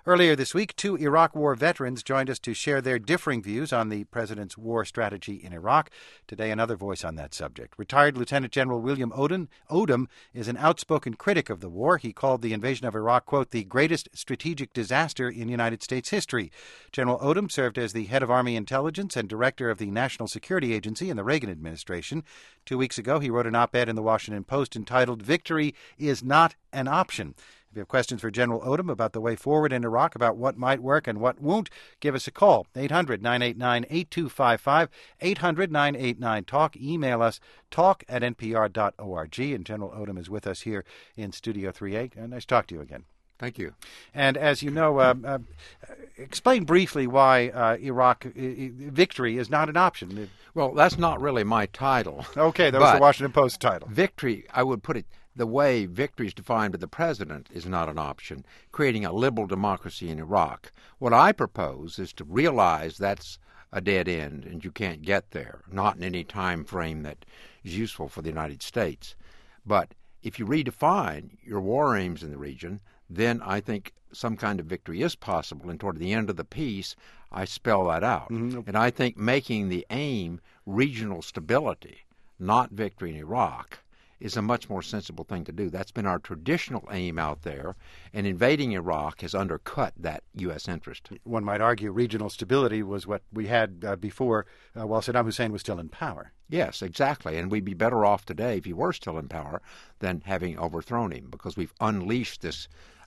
Earlier this week, two Iraq War veterans joined us to share their differing views on the president's war strategy in Iraq. Today, another voice on that subject. Retired Lieutenant General William Odom is an outspoken critic of the war. He called the invasion of Iraq, quote, the greatest strategic disaster in United States history. General Odom served as the head of Army intelligence and director of the National Security Agency in the Reagan administration. 2 weeks ago, he wrote an op-ed in the Washington Post entitled, "Victory is not an option." If you have questions for General Odom about the way forward in Iraq, about what might work and what won't, give us a call. 800-989-8255, 800-989-TALK. Email us, talk@npr.org. And General Odom is with us here in Studio 3A. Nice to talk to you again. Thank you. And as you know, explain briefly why Iraq victory is not an option. Well, that's not really my title. Okay, that was the Washington Post title. Victory, I would put it, the way victory is defined by the president is not an option, creating a liberal democracy in Iraq. What I propose is to realize that's a dead end and you can't get there, not in any time frame that is useful for the United States. But if you redefine your war aims in the region, then I think some kind of victory is possible. And toward the end of the piece, I spell that out. Mm-hmm. And I think making the aim regional stability, not victory in Iraq, is a much more sensible thing to do. That's been our traditional aim out there, and invading Iraq has undercut that U.S. interest. One might argue regional stability was what we had before while Saddam Hussein was still in power. Yes, exactly, and we'd be better off today if he were still in power than having overthrown him, because we've unleashed this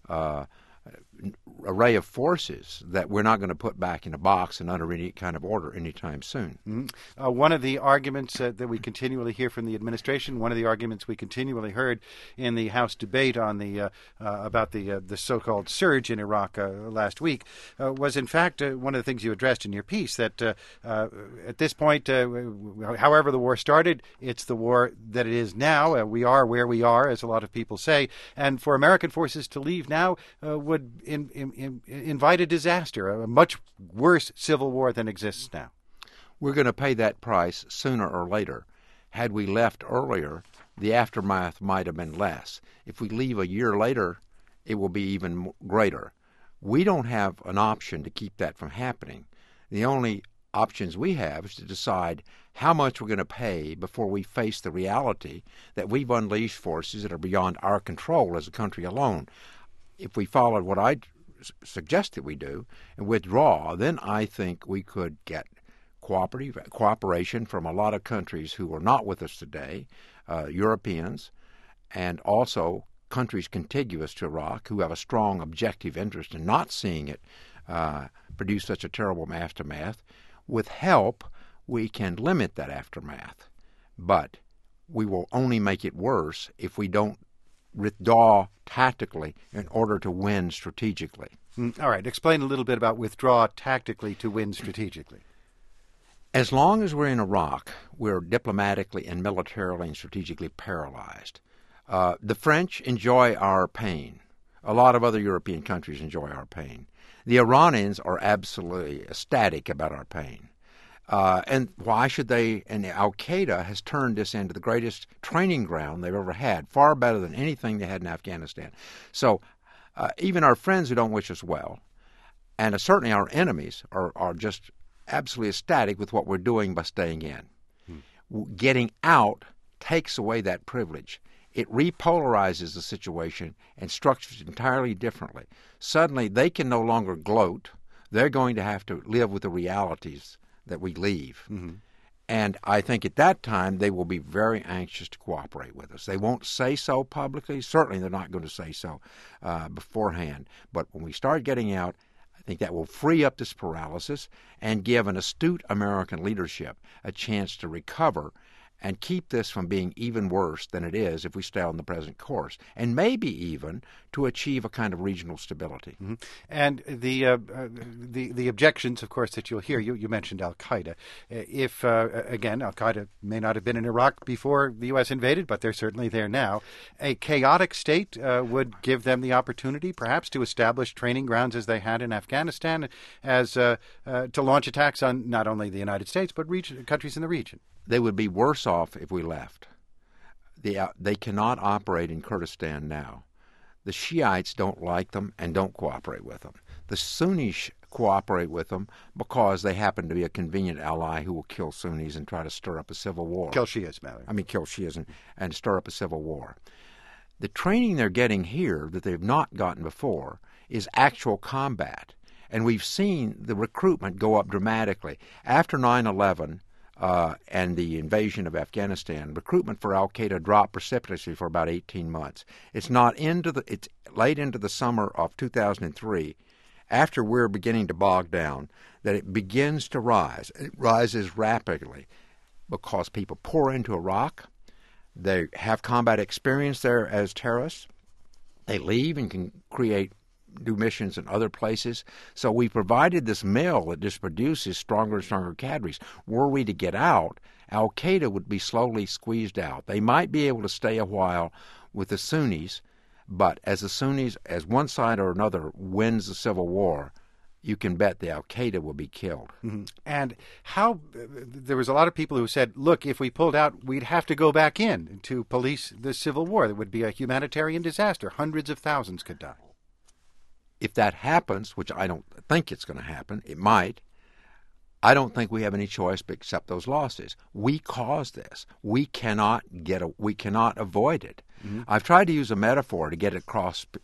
array of forces that we're not going to put back in a box and under any kind of order anytime soon. Mm-hmm. One of the arguments that we continually hear from the administration, one of the arguments we continually heard in the House debate on the about the so-called surge in Iraq last week, was in fact one of the things you addressed in your piece, that at this point, however the war started, it's the war that it is now. We are where we are, as a lot of people say, and for American forces to leave now would invite a disaster, a much worse civil war than exists now. We're going to pay that price sooner or later. Had we left earlier, the aftermath might have been less. If we leave a year later, it will be even greater. We don't have an option to keep that from happening. The only options we have is to decide how much we're going to pay before we face the reality that we've unleashed forces that are beyond our control as a country alone. If we followed what I suggest that we do and withdraw, then I think we could get cooperation from a lot of countries who are not with us today, Europeans, and also countries contiguous to Iraq who have a strong objective interest in not seeing it produce such a terrible aftermath. With help, we can limit that aftermath, but we will only make it worse if we don't withdraw tactically in order to win strategically. All right. Explain a little bit about withdraw tactically to win strategically. As long as we're in Iraq, we're diplomatically and militarily and strategically paralyzed. The French enjoy our pain. A lot of other European countries enjoy our pain. The Iranians are absolutely ecstatic about our pain. And why should they? And Al-Qaeda has turned this into the greatest training ground they've ever had, far better than anything they had in Afghanistan. So even our friends who don't wish us well, and certainly our enemies, are just absolutely ecstatic with what we're doing by staying in. Getting out takes away that privilege. It repolarizes the situation and structures it entirely differently. Suddenly, they can no longer gloat. They're going to have to live with the realities that we leave. Mm-hmm. And I think at that time they will be very anxious to cooperate with us. They won't say so publicly. Certainly they're not going to say so beforehand. But when we start getting out, I think that will free up this paralysis and give an astute American leadership a chance to recover and keep this from being even worse than it is if we stay on the present course, and maybe even to achieve a kind of regional stability. Mm-hmm. And the objections, of course, that you'll hear, you mentioned Al-Qaeda. If, again, Al-Qaeda may not have been in Iraq before the U.S. invaded, but they're certainly there now. A chaotic state would give them the opportunity, perhaps, to establish training grounds as they had in Afghanistan, as to launch attacks on not only the United States, but countries in the region. They would be worse off if we left. They cannot operate in Kurdistan now. The Shiites don't like them and don't cooperate with them. The Sunnis cooperate with them because they happen to be a convenient ally who will kill Sunnis and try to stir up a civil war. Kill Shias, Mallory. Kill Shias and stir up a civil war. The training they're getting here that they've not gotten before is actual combat. And we've seen the recruitment go up dramatically. After 9/11 and the invasion of Afghanistan, recruitment for al-Qaeda dropped precipitously for about 18 months. It's late into the summer of 2003, after we're beginning to bog down, that it begins to rise. It rises rapidly because people pour into Iraq. They have combat experience there as terrorists. They leave and can do missions in other places. So we provided this mill that just produces stronger and stronger cadres. Were we to get out, al-Qaeda would be slowly squeezed out. They might be able to stay a while with the Sunnis, but as one side or another wins the civil war, you can bet the al-Qaeda will be killed. Mm-hmm. And there was a lot of people who said, look, if we pulled out, we'd have to go back in to police the civil war. It would be a humanitarian disaster. Hundreds of thousands could die. If that happens, which I don't think it's going to happen, it might, I don't think we have any choice but accept those losses. We caused this. We cannot avoid it. Mm-hmm. I've tried to use a metaphor to get it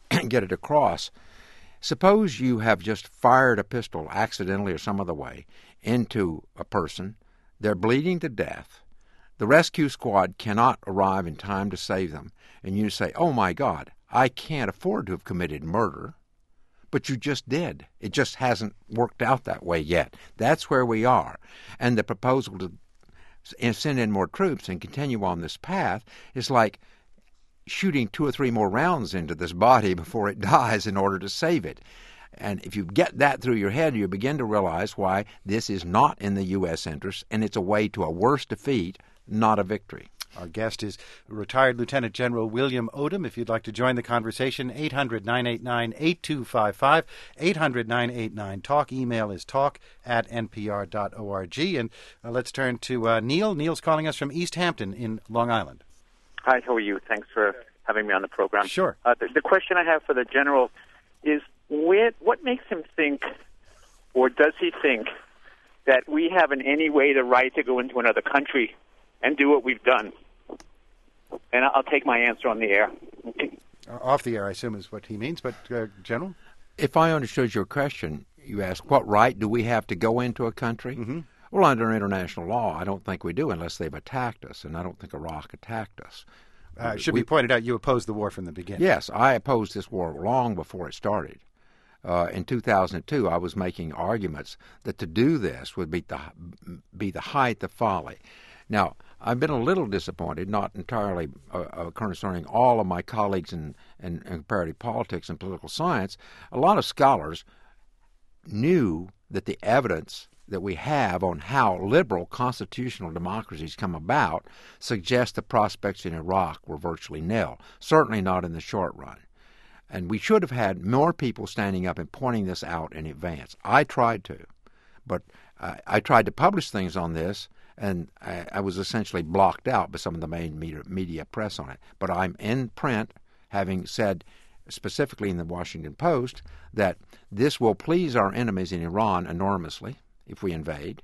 across. Suppose you have just fired a pistol accidentally or some other way into a person. They're bleeding to death. The rescue squad cannot arrive in time to save them. And you say, oh, my God, I can't afford to have committed murder. But you just did. It just hasn't worked out that way yet. That's where we are. And the proposal to send in more troops and continue on this path is like shooting 2 or 3 more rounds into this body before it dies in order to save it. And if you get that through your head, you begin to realize why this is not in the U.S. interest, and it's a way to a worse defeat, not a victory. Our guest is retired Lieutenant General William Odom. If you'd like to join the conversation, 800-989-8255, 800-989-TALK. Email is talk@npr.org. And let's turn to Neil. Neil's calling us from East Hampton in Long Island. Hi, how are you? Thanks for having me on the program. Sure. The question I have for the General is what makes him think, or does he think, that we have in any way the right to go into another country and do what we've done? And I'll take my answer on the air. Off the air, I assume, is what he means. But, General? If I understood your question, you asked, what right do we have to go into a country? Mm-hmm. Well, under international law, I don't think we do unless they've attacked us, and I don't think Iraq attacked us. Should be pointed out, you opposed the war from the beginning. Yes, I opposed this war long before it started. In 2002, I was making arguments that to do this would be the height of folly. Now, I've been a little disappointed, not entirely concerning all of my colleagues in comparative politics and political science. A lot of scholars knew that the evidence that we have on how liberal constitutional democracies come about suggests the prospects in Iraq were virtually nil, certainly not in the short run. And we should have had more people standing up and pointing this out in advance. I tried to, but I tried to publish things on this, and I was essentially blocked out by some of the main media press on it. But I'm in print, having said specifically in the Washington Post that this will please our enemies in Iran enormously if we invade.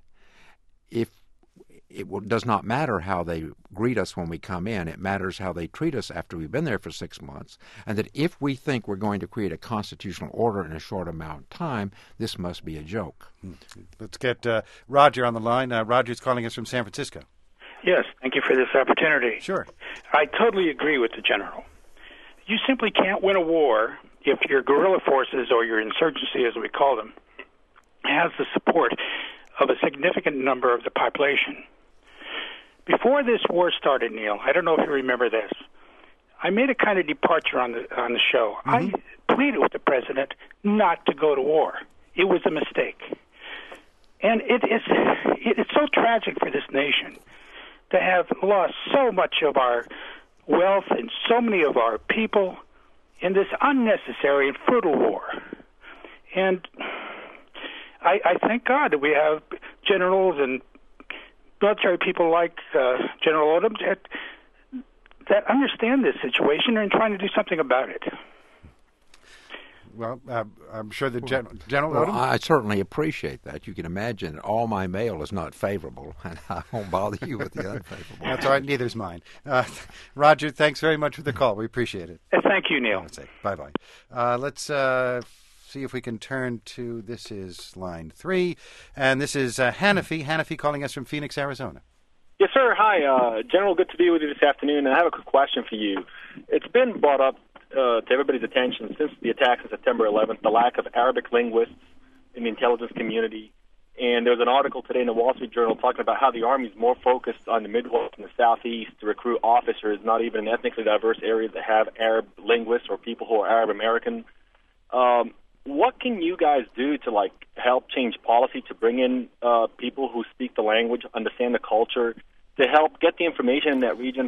Does not matter how they greet us when we come in. It matters how they treat us after we've been there for 6 months. And that if we think we're going to create a constitutional order in a short amount of time, this must be a joke. Let's get Roger on the line. Roger's calling us from San Francisco. Yes, thank you for this opportunity. Sure. I totally agree with the General. You simply can't win a war if your guerrilla forces, or your insurgency as we call them, has the support of a significant number of the population. Before this war started, Neil, I don't know if you remember this, I made a kind of departure on the show. Mm-hmm. I pleaded with the president not to go to war. It was a mistake. And it's so tragic for this nation to have lost so much of our wealth and so many of our people in this unnecessary and futile war. And I thank God that we have generals and military people like General Odom that understand this situation and trying to do something about it. Well, I'm sure the General Well, Odom? I certainly appreciate that. You can imagine all my mail is not favorable, and I won't bother you with the unfavorable. That's all right. Neither's mine. Roger, thanks very much for the call. We appreciate it. Thank you, Neil. Bye-bye. Let's see if we can turn to, this is line 3, and this is Hanafi. Hanafi calling us from Phoenix, Arizona. Yes, sir. Hi, General. Good to be with you this afternoon. I have a quick question for you. It's been brought up to everybody's attention since the attacks on September 11th, the lack of Arabic linguists in the intelligence community. And there was an article today in the Wall Street Journal talking about how the Army is more focused on the Midwest and the Southeast to recruit officers, not even in ethnically diverse areas that have Arab linguists or people who are Arab American. What can you guys do to help change policy to bring in people who speak the language, understand the culture, to help get the information in that region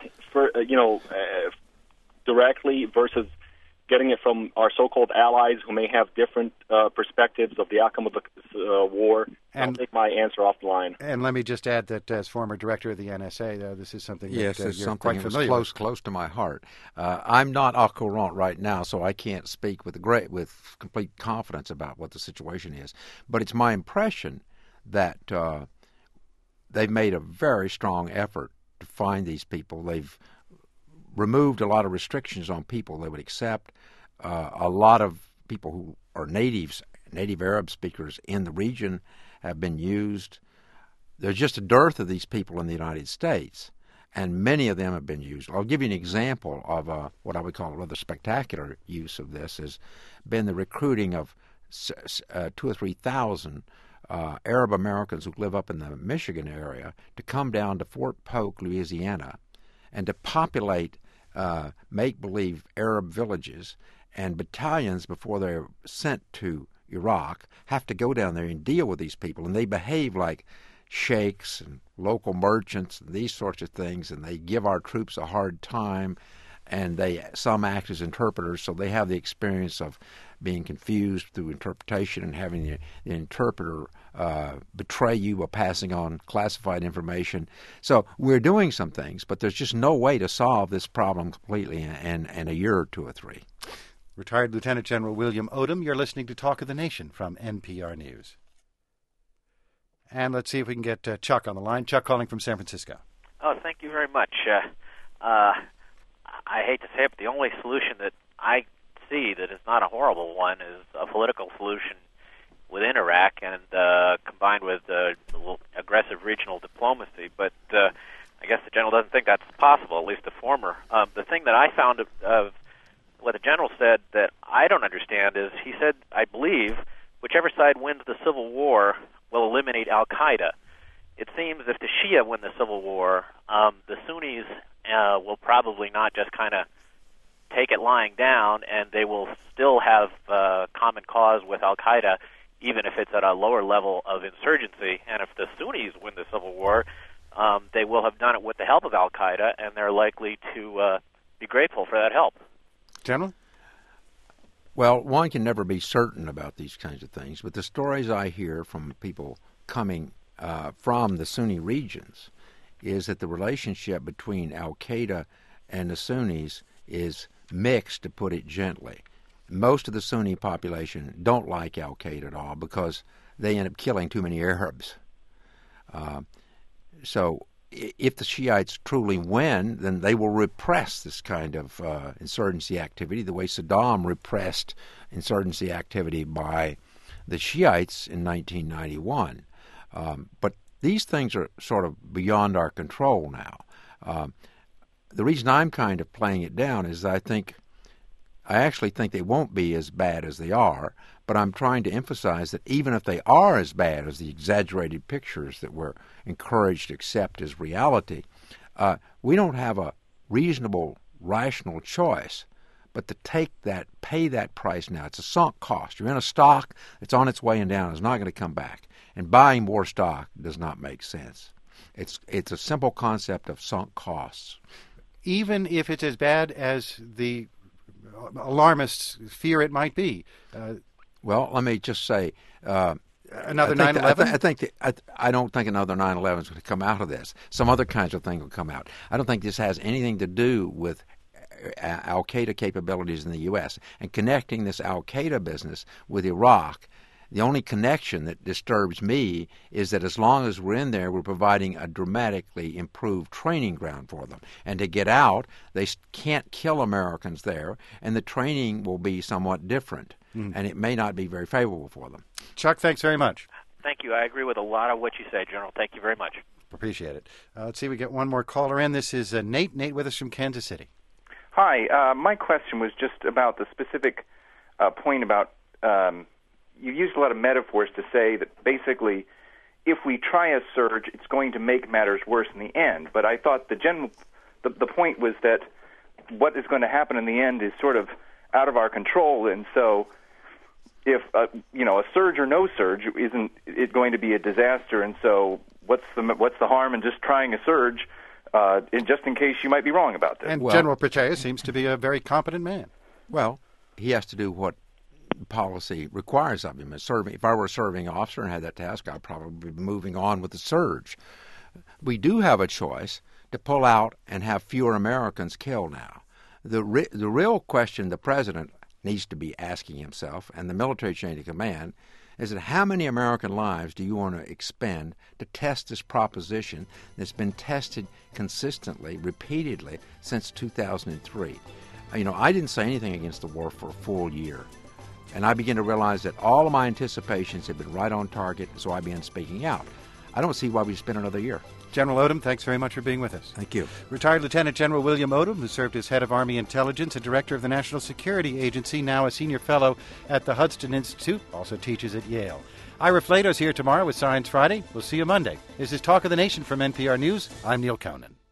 directly versus getting it from our so-called allies who may have different perspectives of the outcome of the war? I'll take my answer off the line. And let me just add that as former director of the NSA, this is something yes, that it's you're something quite familiar with. Close to my heart. I'm not au courant right now, so I can't speak with complete confidence about what the situation is. But it's my impression that they've made a very strong effort to find these people. They've removed a lot of restrictions on people they would accept. A lot of people who are native Arab speakers in the region have been used. There's just a dearth of these people in the United States, and many of them have been used. I'll give you an example of what I would call a rather spectacular use of this has been the recruiting of 2,000 or 3,000 Arab Americans who live up in the Michigan area to come down to Fort Polk, Louisiana, and to populate make-believe Arab villages, and battalions, before they're sent to Iraq, have to go down there and deal with these people, and they behave like sheikhs and local merchants and these sorts of things, and they give our troops a hard time, and some act as interpreters, so they have the experience of being confused through interpretation and having the interpreter betray you by passing on classified information. So we're doing some things, but there's just no way to solve this problem completely in a year or two or three. Retired Lieutenant General William Odom, you're listening to Talk of the Nation from NPR News. And let's see if we can get Chuck on the line. Chuck calling from San Francisco. Oh, thank you very much. I hate to say it, but the only solution that I see that is not a horrible one is a political solution within Iraq and combined with aggressive regional diplomacy. But I guess the general doesn't think that's possible, at least the former. The thing that I found of what the general said that I don't understand is he said, I believe, whichever side wins the civil war will eliminate al-Qaeda. It seems if the Shia win the civil war, the Sunnis will probably not just kind of take it lying down, and they will still have common cause with al-Qaeda, even if it's at a lower level of insurgency. And if the Sunnis win the civil war, they will have done it with the help of al-Qaeda, and they're likely to be grateful for that help. General? Well, one can never be certain about these kinds of things, but the stories I hear from people coming from the Sunni regions is that the relationship between al-Qaeda and the Sunnis is mixed, to put it gently. Most of the Sunni population don't like al-Qaeda at all because they end up killing too many Arabs. So if the Shiites truly win, then they will repress this kind of insurgency activity the way Saddam repressed insurgency activity by the Shiites in 1991. But these things are sort of beyond our control now. The reason I'm kind of playing it down is I actually think they won't be as bad as they are, but I'm trying to emphasize that even if they are as bad as the exaggerated pictures that we're encouraged to accept as reality, we don't have a reasonable, rational choice but to pay that price now. It's a sunk cost. You're in a stock that's on its way and down. It's not going to come back. And buying more stock does not make sense. It's a simple concept of sunk costs. Even if it's as bad as the alarmists fear it might be. Well, let me just say, another 9/11. I don't think another 9/11 is going to come out of this. Some other kinds of thing will come out. I don't think this has anything to do with al-Qaeda capabilities in the U.S. and connecting this al-Qaeda business with Iraq. The only connection that disturbs me is that as long as we're in there, we're providing a dramatically improved training ground for them. And to get out, they can't kill Americans there, and the training will be somewhat different, and it may not be very favorable for them. Chuck, thanks very much. Thank you. I agree with a lot of what you say, General. Thank you very much. Appreciate it. Let's see, we get one more caller in. This is Nate. Nate with us from Kansas City. Hi. My question was just about the specific point about you used a lot of metaphors to say that basically if we try a surge, it's going to make matters worse in the end. But I thought the point was that what is going to happen in the end is sort of out of our control, and so if a surge or no surge isn't it going to be a disaster, and so what's the harm in just trying a surge, just in case you might be wrong about this? And General Petraeus seems to be a very competent man. Well, he has to do what policy requires of him. If I were a serving officer and had that task, I'd probably be moving on with the surge. We do have a choice to pull out and have fewer Americans killed now. The real question the president needs to be asking himself, and the military chain of command, is that how many American lives do you want to expend to test this proposition that's been tested consistently, repeatedly, since 2003? I didn't say anything against the war for a full year. And I began to realize that all of my anticipations had been right on target, so I began speaking out. I don't see why we spend another year. General Odom, thanks very much for being with us. Thank you. Retired Lieutenant General William Odom, who served as head of Army Intelligence and director of the National Security Agency, now a senior fellow at the Hudson Institute, also teaches at Yale. Ira Flato's here tomorrow with Science Friday. We'll see you Monday. This is Talk of the Nation from NPR News. I'm Neil Conan.